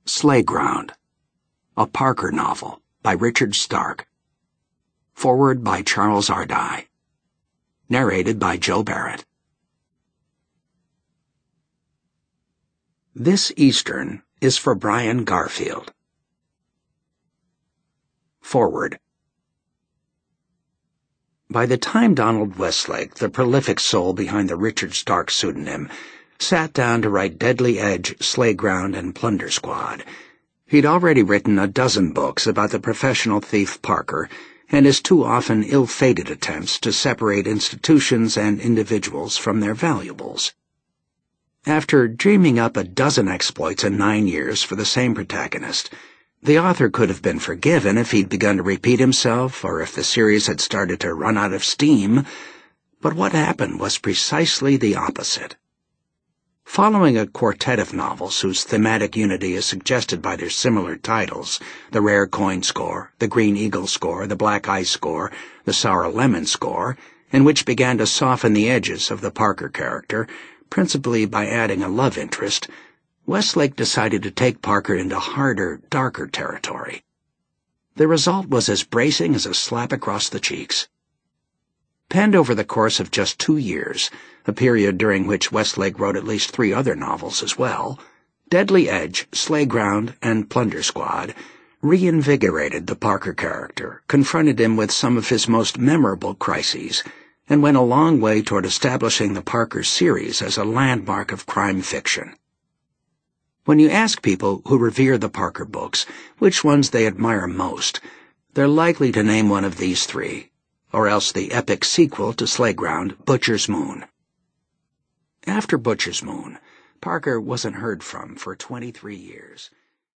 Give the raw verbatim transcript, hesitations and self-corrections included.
Slayground, a Parker novel by Richard Stark. Foreword by Charles Ardai. Narrated by Joe Barrett. This Eastern is for Brian Garfield. Foreword. By the time Donald Westlake, the prolific soul behind the Richard Stark pseudonym, sat down to write Deadly Edge, Slayground, and Plunder Squad, he'd already written a dozen books about the professional thief Parker and his too often ill-fated attempts to separate institutions and individuals from their valuables. After dreaming up a dozen exploits in nine years for the same protagonist, the author could have been forgiven if he'd begun to repeat himself or if the series had started to run out of steam, but what happened was precisely the opposite. Following a quartet of novels whose thematic unity is suggested by their similar titles, the Rare Coin Score, the Green Eagle Score, the Black Ice Score, the Sour Lemon Score, and which began to soften the edges of the Parker character, principally by adding a love interest, Westlake decided to take Parker into harder, darker territory. The result was as bracing as a slap across the cheeks. Penned over the course of just two years, a period during which Westlake wrote at least three other novels as well, Deadly Edge, Slayground, and Plunder Squad reinvigorated the Parker character, confronted him with some of his most memorable crises, and went a long way toward establishing the Parker series as a landmark of crime fiction. When you ask people who revere the Parker books which ones they admire most, they're likely to name one of these three, or else the epic sequel to Slayground, Butcher's Moon. After Butcher's Moon, Parker wasn't heard from for twenty-three years.